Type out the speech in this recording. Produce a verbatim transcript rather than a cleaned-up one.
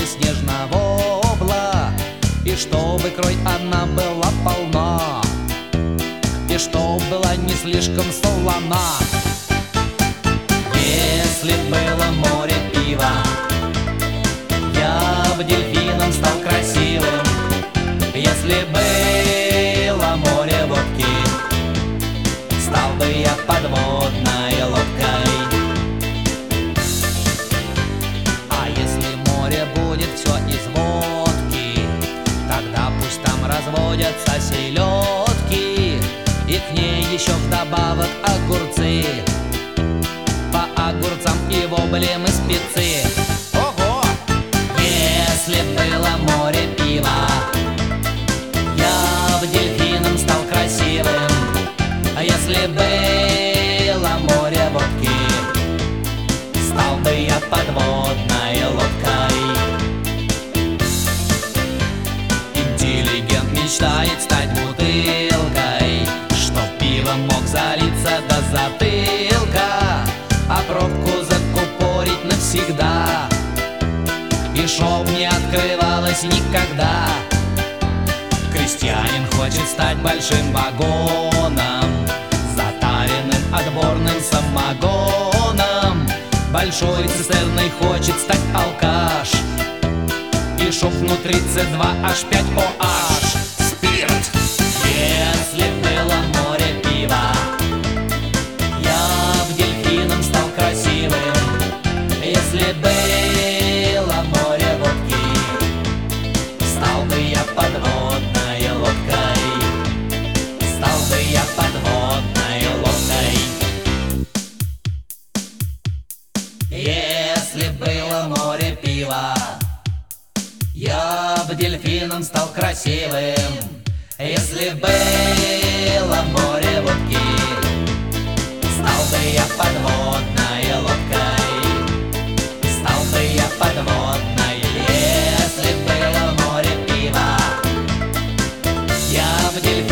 снежного обла, и чтобы кровь она была полна, и чтоб была не слишком солона. Если было море пива, я бы дельфином стал красивым. Если было море водки, стал бы я подводной лодкой. А если море будет все из водки, тогда пусть там разводятся селедки, и к ней еще вдобавок огурцы. По огурцам и вобле мы спецы. Ого! Если было море пива, я бы дельфином стал красивым. А если было море водки, стал бы я подводной лодкой. Интеллигент мечтает стать бутылкой, чтоб пивом мог залиться до затылка, а пробку закупорить навсегда, и чтоб не открывалась никогда. Крестьянин хочет стать большим вагоном, затаренным отборным самогоном. Большой цистерной хочет стать алкаш, и чтоб внутри Цэ два аш пять о аш. Спирт! Если было море пива, я бы дельфином стал красивым. Если было море водки, стал бы я подводной лодкой. Стал бы я подводной лодкой. Если было море пива, я бы дельфином стал красивым. Если было море водки, стал бы я подводной лодкой. Стал бы я подводной. Если было море пива, я бы дельфином